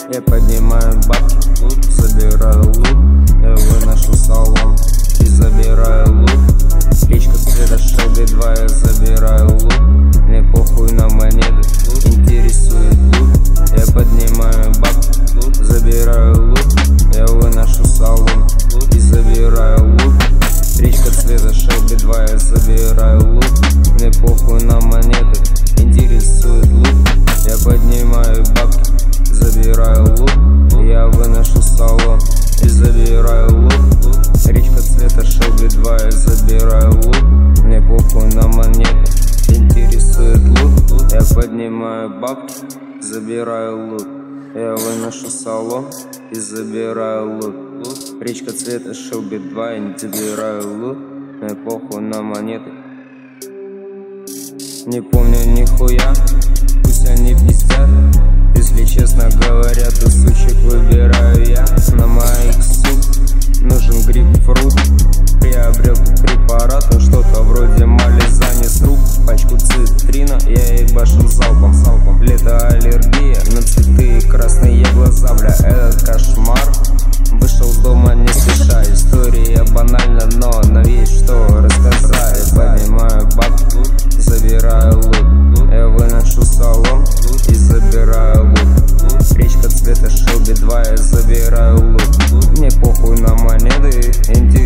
Я поднимаю бабки, забираю лут. Я выношу салон и забираю лут. Птичка цвета Shelby 2, я забираю лут. Мне похуй на монеты, интересует лут. Я поднимаю бабки, забираю лут. Я выношу салон и забираю лут. Птичка цвета Shelby 2, я забираю лут. Мне похуй на монеты, интересует лут. Я поднимаю бабки, забираю лут. Я выношу салон и забираю лут. Речка цвета Shelby 2, я забираю лут. Мне похуй на монеты, интересует лут. Я поднимаю бабки, забираю лут. Я выношу салон и забираю лут. Речка цвета Shelby 2, я не забираю лут. Мне похуй на монеты. Не помню нихуя, пусть они пиздят. Если честно говоря, то сучек выбираю я. На моих сук нужен грейпфрут. Приобрел препарат, он что-то вроде мали занес рук. Пачку цитрина я ебашил залпом. Лето аллергия на цветы и красные глаза, бля, этот кошмар. Вышел с дома не спеша, история банальна, но на есть что рассказать. Поднимаю бабку, забираю лут. Я выношу салон и забираю лут. Речка цвета Shelby 2, я забираю лут. Мне похуй на монеты,